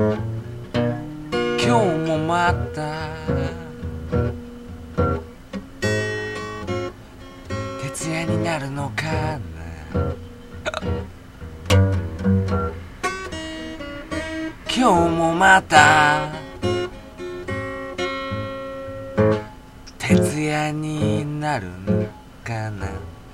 今日もまた徹夜になるのかな。今日もまた徹夜になるのかな。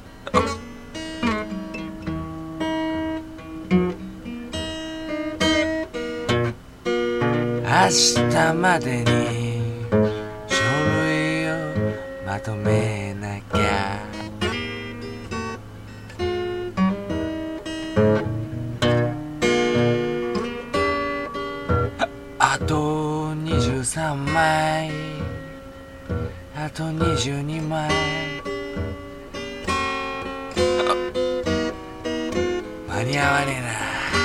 明日までに書類をまとめなきゃ。あと23枚、あと22枚、間に合わねえな。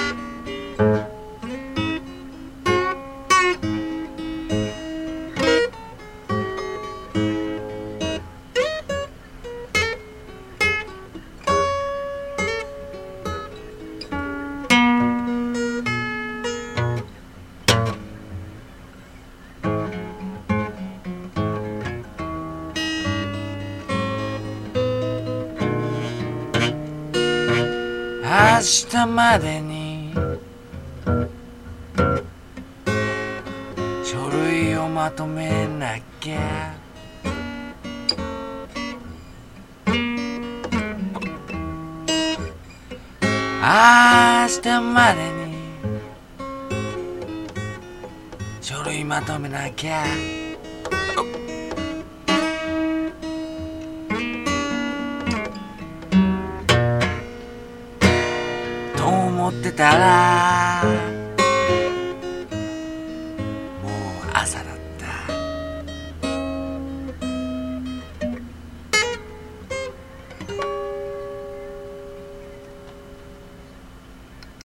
明日までに書類をまとめなきゃ。明日までに書類まとめなきゃ。と思ってたらもう朝だった。